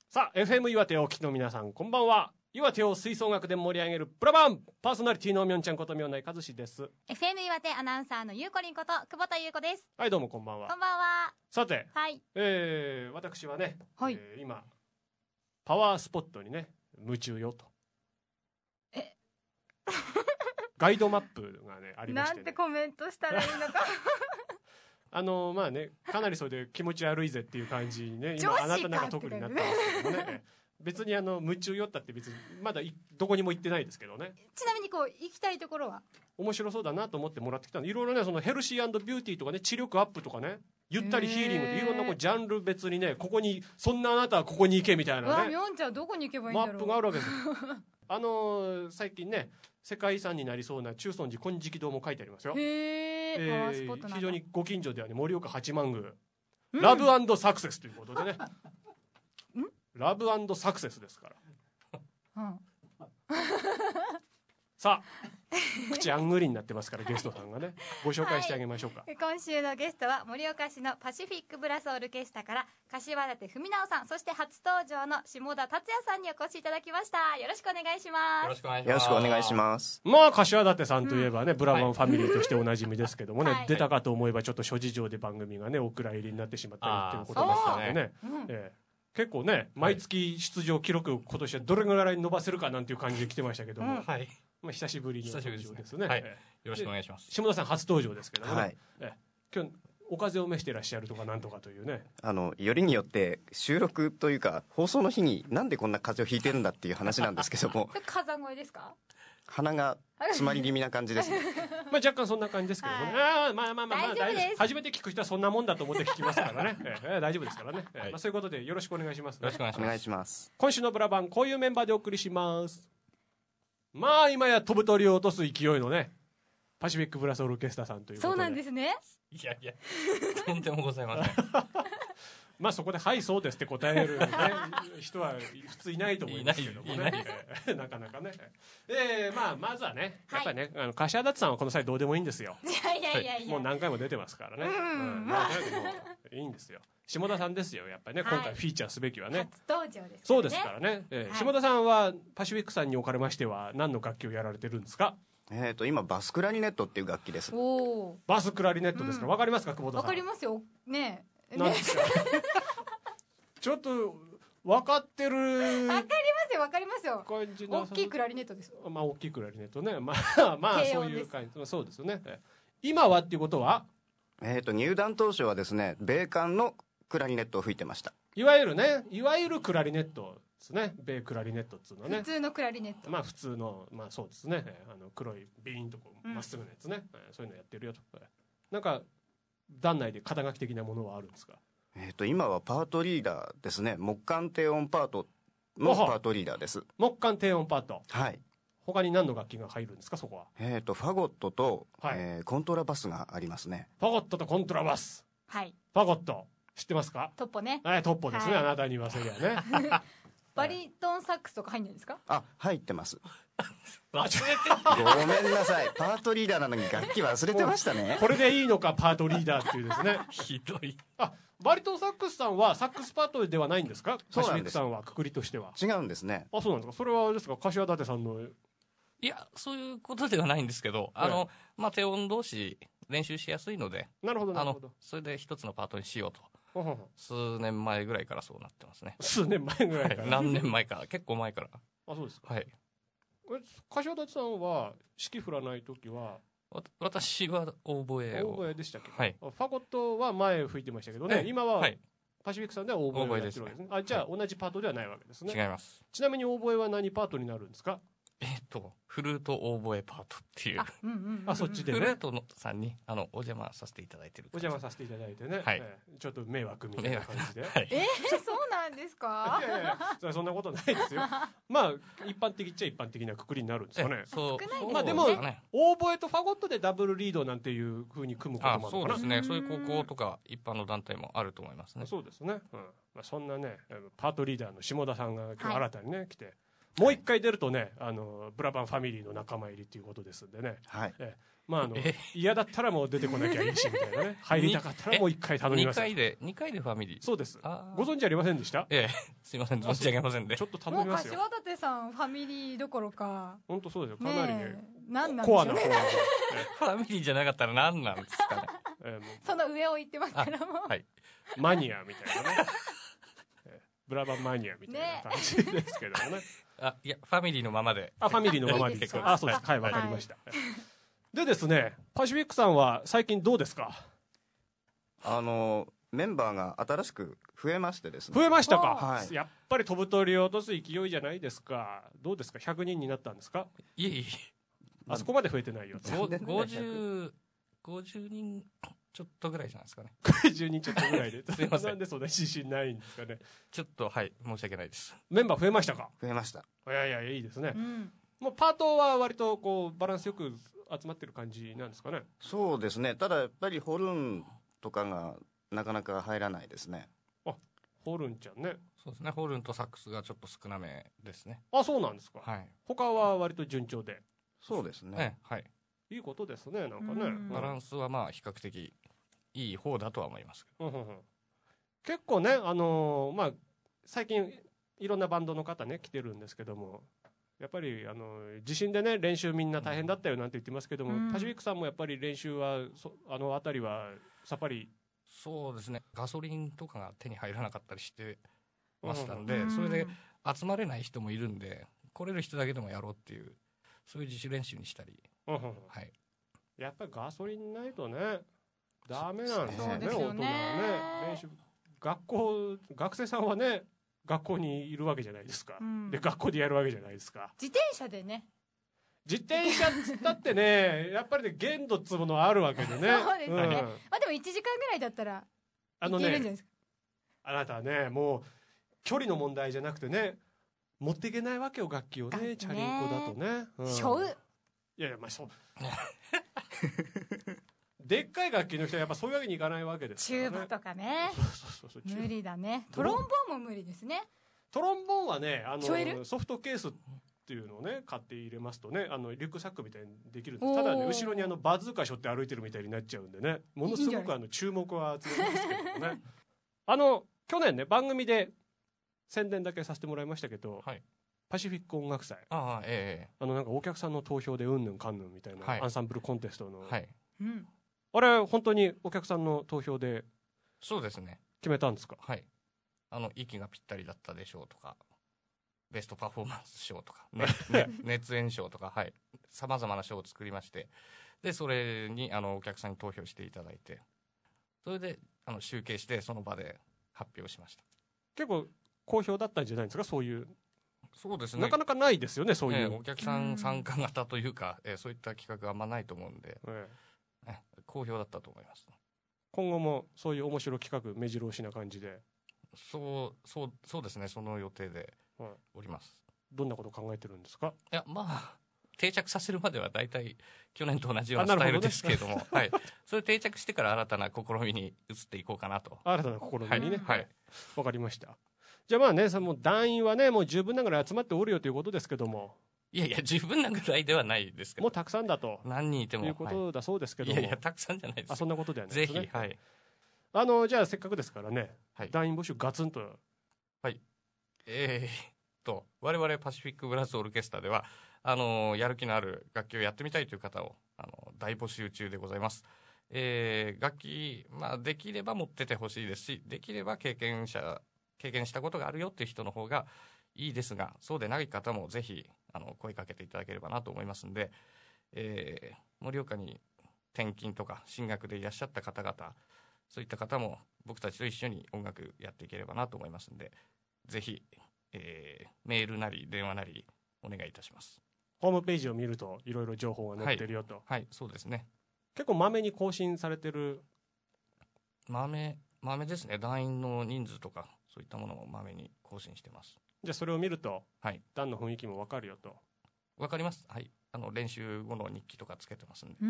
さあ FM 岩手をお聞きの皆さんこんばんは。岩手を吹奏楽で盛り上げるプラバンパーソナリティのみょんちゃんことみょんないかずしです。 FM 岩手アナウンサーのゆうこりんこと久保田優子です。 はいどうもこんばんは。 こんばんは。 さて、 はい、 私はね、 はい、 今パワースポットにね夢中よとガイドマップがねありまして、ね、 なんてコメントしたらいいのかまあねかなりそれで気持ち悪いぜっていう感じにね今あなたなんか特になってますけどもね別に夢中よったって別にまだどこにも行ってないですけどね。 ちなみにこう行きたいところは面白そうだなと思ってもらってきたの。いろいろねそのヘルシー&ビューティーとかね知力アップとかねゆったりヒーリングっていろんなこうジャンル別にねここにそんなあなたはここに行けみたいなねみょんちゃんどこに行けばいいんだろう。 マップがあるわけですよ最近ね世界遺産になりそうな中尊寺金色堂も書いてありますよ。 へー、パワースポットなんだ。 非常にご近所ではね盛岡八幡宮、ラブ&サクセスということでねラブ&サクセスですからさあ口あんぐりになってますからゲストさんがねご紹介してあげましょうか。 今週のゲストは盛岡市のパシフィックブラスオルケスタから柏立文直さん、そして初登場の下田達也さんにお越しいただきました。よろしくお願いします。 よろしくお願いします。 まあ柏立さんといえばね、ブラバンファミリーとしておなじみですけどもね、 はい、 出たかと思えばちょっと諸事情で番組がねお蔵入りになってしまったりっていうことですからね、結構ね毎月出場記録今年はどれぐらい伸ばせるかなんていう感じで来てましたけども、 はい、 まあ、久しぶりの登場ですね。 はい、よろしくお願いします。 下田さん初登場ですけどもね、 はい、 今日お風邪を召していらっしゃるとかなんとかというね、 よりによって収録というか放送の日になんでこんな風邪をひいてるんだっていう話なんですけども火山声ですか？ 鼻が詰まり気味な感じですねまあ若干そんな感じですけどもね、まあ大丈夫です。初めて聞く人はそんなもんだと思って聞きますからね大丈夫ですからね、まあ、そういうことでよろしくお願いします、ね、 よろしくお願いします。 今週のブラバンこういうメンバーでお送りします。まあ今や飛ぶ鳥を落とす勢いのねパシフィックブラスオルケスタさんということで。 そうなんですね。 いやとんでもございませんまあそこで「はいそうです」って答える、ね、人は普通いないと思いますけどもねなかなかね、まあ、まずはねやっぱりね、柏立さんはこの際どうでもいいんですよ。 いやもう何回も出てますからね、いいんですよ。下田さんですよやっぱりね、今回フィーチャーすべきはね初登場ですからね。 そうですからね、下田さんはパシフィックさんにおかれましては何の楽器をやられてるんですか？ 今バスクラリネットっていう楽器です。 バスクラリネットですか？わかりますか久保田さん？わかりますよね。 なんですかちょっと分かってる。 わかりますよ大きいクラリネットです。 まあ大きいクラリネットね、まあそういう感じ。そうですよね。今はっていうことは入団当初はですね米管のクラリネットを吹いてました。 いわゆるクラリネットですね。米クラリネットっつうのはね、 普通のクラリネット、 まあ普通のまあそうですね、黒いビーンとこうまっすぐなやつね、そういうのやってるよと。なんか団内で肩書き的なものはあるんですか？ 今はパートリーダーですね。木管低音パートのパートリーダーです。 木管低音パート、 はい。 他に何の楽器が入るんですかそこは？ ファゴットと、コントラバスがありますね。 ファゴットとコントラバス。 はい。 ファゴット知ってますか？ トッポね。 トッポですね、あなたに言わせりゃねバリトンサックスとか入ってるんですか？ 入ってます忘れてごめんなさい、パートリーダーなのに楽器忘れてましたねこれでいいのかパートリーダーっていうですねひどい。 バリトンサックスさんはサックスパートではないんですか？ そうなんです。 パシフィックさんはくくりとしては違うんですね。 そうなんですか。それはあれですか柏立さんの。 いやそういうことではないんですけど、まあ低音同士練習しやすいので、 なるほどなるほど、 それで一つのパートにしようと数年前ぐらいからそうなってますね。 数年前ぐらいから、 何年前か結構前から。 そうですか。 はい。 柏立さんは指揮振らない時は私はオーボエを。 オーボエでしたっけ？ はい。 ファゴットは前吹いてましたけどね、今はパシフィックさんではオーボエをやってるわけですね。じゃあ同じパートではないわけですね。 違います。 ちなみにオーボエは何パートになるんですか？ フルートオーボエパートっていう、 そっちでねフルートのさんにお邪魔させていただいてる。 お邪魔させていただいてね、ちょっと迷惑みたいな感じでそうなんですか？ いやそんなことないですよまあ一般的っちゃ一般的なくくりになるんですかね。 まあでもオーボエとファゴットでダブルリードなんていう風に組むこともあるのかな。 そうですね、そういう高校とか一般の団体もあると思いますね。 そうですね、そんなねパートリーダーの下田さんが今日新たにね来て、もう一回出るとねブラバンファミリーの仲間入りということですんでね、 まあ嫌だったらもう出てこなきゃいいしみたいなね。入りたかったらもう1回頼みます。 2回でファミリー。 そうです。ご存知ありませんでした？ すいません、存じ上げませんで。 ちょっと頼みますよ。 もう柏立さんファミリーどころか。 本当そうですよ。かなりね。 何なんでしょうね。 ファミリーじゃなかったら何なんですかね。 その上を言ってますからも。 はい。 マニアみたいなね。ブラバンマニアみたいな感じですけどね。 いや、ファミリーのままで。 ファミリーのままで結構。そうです。はい、わかりました。でですね、パシフィックさんは最近どうですか？ メンバーが新しく増えましてですね。 増えましたか？ はい。 やっぱり飛ぶ鳥を落とす勢いじゃないですか。どうですか？100人になったんですか？ いえ。 あそこまで増えてないよ。 50人ちょっとぐらいじゃないですかね。 50人ちょっとぐらいで。 すいません。 なんでそんな自信ないんですかね。 ちょっと、はい、申し訳ないです。 メンバー増えましたか？ 増えました。 いや、いいですね。もうパートは割とこうバランスよく集まってる感じなんですかね。 そうですね。ただやっぱりホルンとかがなかなか入らないですね。 ホルンちゃんね。 そうですね。ホルンとサックスがちょっと少なめですね。 そうなんですか。 はい。 他は割と順調で。 そうですね。 はい。 いいことですね。なんかね。 バランスはまあ比較的いい方だとは思いますけど。 結構ね、最近いろんなバンドの方ね来てるんですけども。やっぱり地震でね練習みんな大変だったよなんて言ってますけども、パシフィックさんもやっぱり練習はあたりはさっぱり。 そうですね。ガソリンとかが手に入らなかったりしてましたんで、それで集まれない人もいるんで、来れる人だけでもやろうっていうそういう自主練習にしたり。はい。 やっぱりガソリンないとねダメなんですよね。大人はね練習学生さんはね。学校にいるわけじゃないですか、で学校でやるわけじゃないですか。 自転車でね。 自転車っつったってねやっぱりね限度っつうものあるわけでね。 そうですね。でも1時間ぐらいだったらいけるんじゃないですか。 あなたはねもう距離の問題じゃなくてね持っていけないわけよ楽器をねチャリンコだとね。 しょう。 いやまあそうでっかい楽器の人はやっぱそういうわけにいかないわけですからね。 チューバとかね。 そう無理だね。トロンボーンも無理ですね。 トロンボーンはねソフトケースっていうのをね買って入れますとねリュックサックみたいにできるんです。ただね後ろにバズーカ背負って歩いてるみたいになっちゃうんでねものすごく注目は集めますけどね。去年ね番組で宣伝だけさせてもらいましたけど、パシフィック音楽祭なんかお客さんの投票でうんぬんかんぬんみたいなアンサンブルコンテストの。あれ本当にお客さんの投票でそうですね決めたんですか？ はい。息がぴったりだったでしょうとかベストパフォーマンス賞とか、熱演賞とかさまざまな賞を作りまして、でそれにお客さんに投票していただいて、それで集計してその場で発表しました。 結構好評だったんじゃないですか？そういう。 そうですね。 なかなかないですよねそういう、 お客さん参加型というか、そういった企画があんまないと思うんで、好評だったと思います。 今後もそういう面白い企画目白押しな感じで。 そうですね。その予定でおります。 どんなことを考えてるんですか？ いや定着させるまではだいたい去年と同じようなスタイルですけれども、それ定着してから新たな試みに移っていこうかなと。 新たな試みにね。わかりました。じゃあもう団員はねもう十分なぐらい集まっておるよということですけども。 いや十分なぐらいではないですけど、 もうたくさんだと何人いてもいうことだそうですけども、 いやたくさんじゃないです。 そんなことではないですね。 ぜひじゃあせっかくですからね、団員募集ガツンと。 我々パシフィックブラスオーケストラではやる気のある楽器をやってみたいという方を大募集中でございます。楽器できれば持っててほしいですし、できれば経験したことがあるよっていう人の方がいいですが、そうでない方もぜひ声かけていただければなと思いますんで、盛岡に転勤とか進学でいらっしゃった方々、そういった方も僕たちと一緒に音楽やっていければなと思いますんで、ぜひ、メールなり電話なりお願いいたします。 ホームページを見るといろいろ情報が載ってるよと。 そうですね。 結構まめに更新されてる。 まめですね。団員の人数とかそういったものもまめに更新してます。 じゃあそれを見ると、団の雰囲気も分かるよと。 分かります。練習後の日記とかつけてますんで。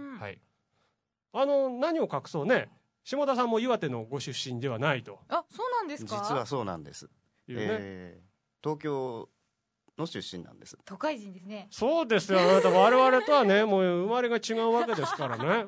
何を隠そうね、下田さんも岩手のご出身ではないと。 そうなんですか？ 実はそうなんです。東京の出身なんです。 都会人ですね。 そうですよ。あなた我々とはね、もう生まれが違うわけですからね。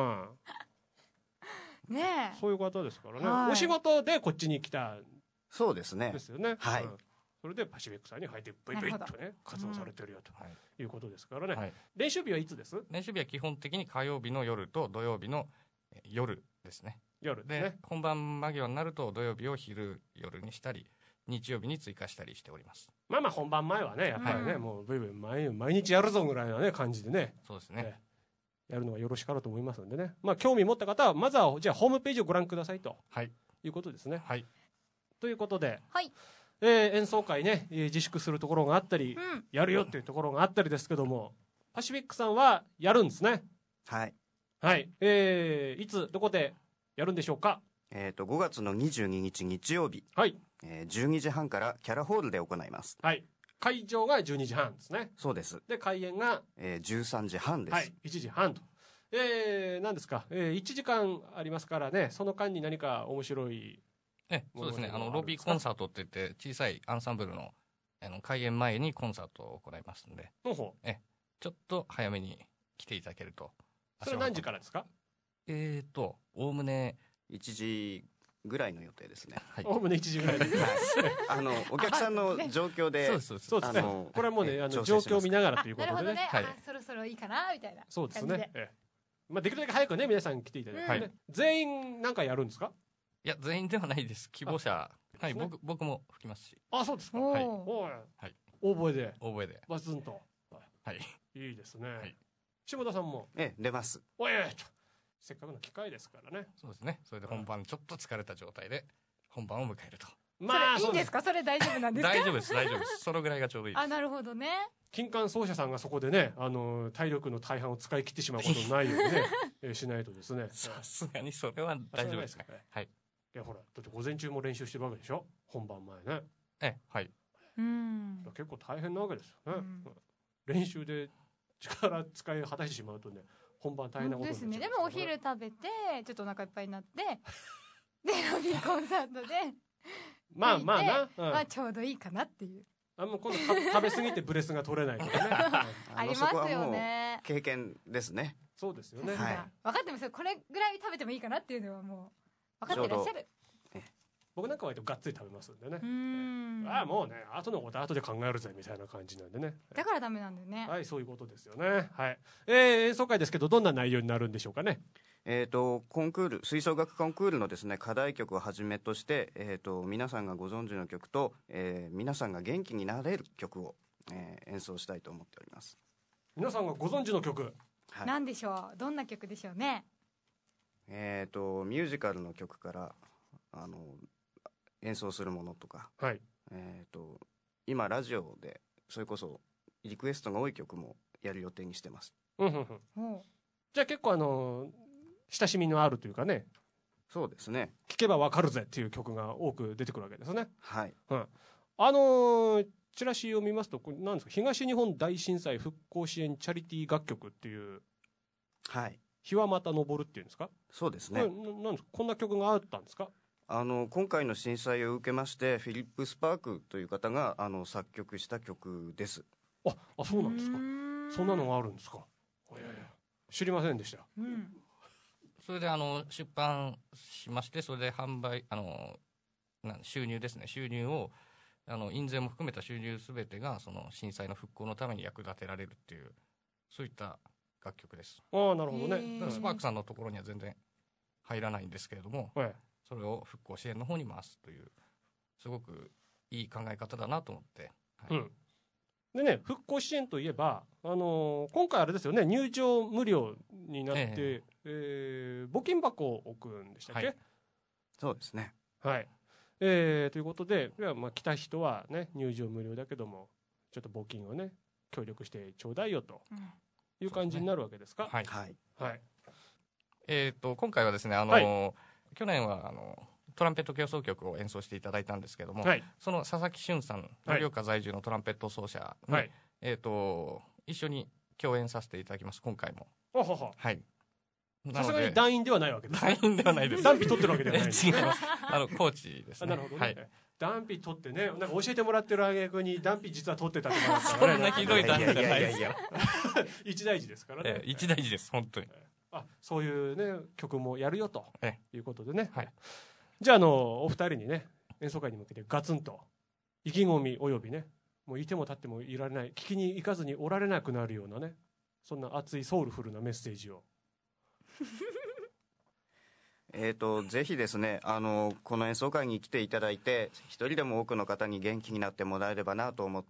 ねえ。 そういう方ですからね。 はいお仕事でこっちに来たんそうですね。 ですよね。 はいそれでパシフィックさんに入ってブイブイっとね活動されてるよとはいいうことですからね。 はい練習日はいつです？ 練習日は基本的に火曜日の夜と土曜日の夜ですね。で、 夜ですね。 本番間際になると土曜日を昼夜にしたり日曜日に追加したりしております。 まあまあ本番前はねやっぱりね、 うんもうブイブイ毎日やるぞぐらいのね感じでね。 そうですね。 やるのがよろしかろうと思いますんでね。まあ興味持った方はまずはじゃあホームページをご覧くださいとはいいうことですね。 はい。 ということで、 はい。 演奏会ね、自粛するところがあったり、 うん。 やるよっていうところがあったりですけども、パシフィックさんはやるんですね。 はい。 はい。いつどこでやるんでしょうか。 5月の22日日曜日、 はい。 12時半からキャラホールで行います。 はい。会場が12時半ですね。 そうです。 で開演が、 13時半です。 はい、1時半と。何ですか、1時間ありますからね、その間に何か面白い。 そうですね。 ものがあるんですかロビーコンサートって言って小さいアンサンブルの開演前にコンサートを行いますので、 ほうほう。 ちょっと早めに来ていただけると。 それ何時からですか？ おおむね、 1時ぐらいの予定ですね。 はい。 おおむね1時ぐらいで。 お客さんの状況で、 そうですそうです。 そうですね。これはもうね、状況を見ながらということでね。 なるほどね。 はいそろそろいいかなみたいな。 そうです感じね。まあできるだけ早くね皆さん来ていただいてね。 はい全員なんかやるんですか？ いや、全員ではないです。希望者。はい、 そうですね僕も吹きますし、 あ、そうですか。 おーはいおい。 はい大声で大声で。 バツンと。 はい。 いいですね。 はい下田さんも。 出ます。 おいと。せっかくの機会ですからね。 そうですね。それで本番ちょっと疲れた状態で本番を迎えると。 まあそれいいんですか？それ大丈夫なんですか？ 大丈夫です、大丈夫です。そのぐらいがちょうどいいですあ、。なるほどね。 金管奏者さんがそこでね、体力の大半を使い切ってしまうことのないようにね、しないとですね。 さすがにそれは大丈夫ですか。はい。 いやほら、だって午前中も練習してるわけでしょ、本番前ね。 はい。 うん。 結構大変なわけですよね。 うん練習で力使い果たしてしまうとね、本番大変なことになっちゃうですね。でもお昼食べてちょっとお腹いっぱいになってでロビーコンサートでまあまあな、 まあちょうどいいかなっていう。 もう今度食べ過ぎてブレスが取れないとかね。 ありますよね。 経験ですね。 そうですよね。 はい分かってますよ。これぐらい食べてもいいかなっていうのはもう分かってらっしゃる。 僕なんかは割とがっつり食べますんでね。もうね、後のことは後で考えるぜみたいな感じなんでね。 だからダメなんだよね。 はい、そういうことですよね。はい。演奏会ですけど、どんな内容になるんでしょうかね。 コンクール、吹奏楽コンクールのですね、課題曲をはじめとして、皆さんがご存知の曲と、皆さんが元気になれる曲を、演奏したいと思っております。 皆さんがご存知の曲。 はい。 なんでしょう。どんな曲でしょうね。 ミュージカルの曲から演奏するものとか、 はい。 今ラジオでそれこそリクエストが多い曲もやる予定にしてます。 もじゃあ結構親しみのあるというかね、 そうですね。 聴けばわかるぜっていう曲が多く出てくるわけですね。 はい。 チラシを見ますと、これ何ですか、東日本大震災復興支援チャリティー楽曲っていう、 はい。 日はまた昇るっていうんですか。 そうですこれね。 なんですか、こんな曲があったんですか。 今回の震災を受けましてフィリップ・スパークという方が作曲した曲です。 そうなんですか。そんなのがあるんですか。知りませんでした。 それで出版しまして、それで販売収入ですね、収入を印税も含めた収入すべてがその震災の復興のために役立てられるっていう、そういった楽曲です。 なるほどね。 だからスパークさんのところには全然入らないんですけれども、それを復興支援の方に回すという、すごくいい考え方だなと思って、 でね、復興支援といえば、今回あれですよね、入場無料になって、募金箱を置くんでしたっけ。 そうですね。 はい。ということで、来た人はね、入場無料だけども、ちょっと募金をね、協力してちょうだいよという感じになるわけですか。 はい。今回はですね、去年はトランペット協奏曲を演奏していただいたんですけども、その佐々木俊さん、盛岡在住のトランペット奏者に、一緒に共演させていただきます、今回も。はい。 さすがに団員ではないわけです。 団員ではないです。 団費取ってるわけではないです。 違います。コーチですね。 なるほどね。 はい。 団費取ってね、なんか教えてもらってる挙句に団費実は取ってたってそんなひどい団費じゃないですよ。 一大事ですからね。 一大事です、本当に。 そういうね、曲もやるよということでね。 はい。 じゃあ、お二人にね、演奏会に向けてガツンと意気込みおよびね、もういても立ってもいられない、聞きに行かずにおられなくなるようなね、そんな熱いソウルフルなメッセージを。 ぜひですね、この演奏会に来ていただいて、一人でも多くの方に元気になってもらえればなと思って、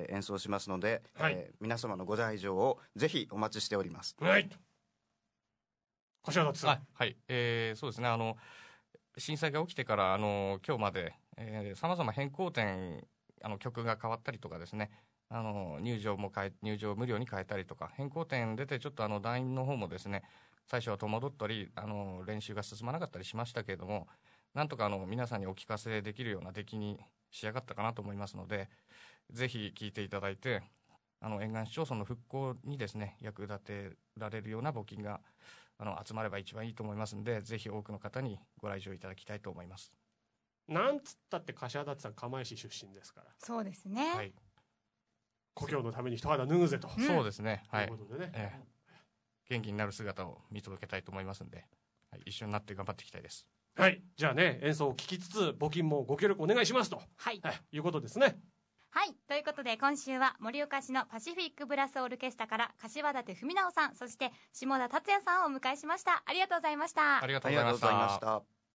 演奏しますので、はい、皆様のご来場をぜひお待ちしております。 はい。柏田さん。 はい。そうですね、震災が起きてから、今日まで、様々変更点、曲が変わったりとかですね、入場無料に変えたりとか、変更点出て、ちょっと団員の方もですね、最初は戸惑ったり、練習が進まなかったりしましたけれども、なんとか皆さんにお聞かせできるような出来に仕上がったかなと思いますので、ぜひ聴いていただいて、沿岸市町村の復興にですね、役立てられるような募金が集まれば一番いいと思いますので、ぜひ多くの方にご来場いただきたいと思います。 なんつったって柏田さん釜石出身ですから。 そうですね。 はい。故郷のために一肌脱ぐぜと。 そうですね。はい。 ということでね。 元気になる姿を見届けたいと思いますので、はい、一緒になって頑張っていきたいです。 はい。じゃあね、演奏を聴きつつ募金もご協力お願いしますと。 はい。 いうことですね。 はい。ということで、今週は盛岡市のパシフィックブラスオルケスタから柏舘文直さん、そして下田達也さんをお迎えしました。ありがとうございました。 ありがとうございました。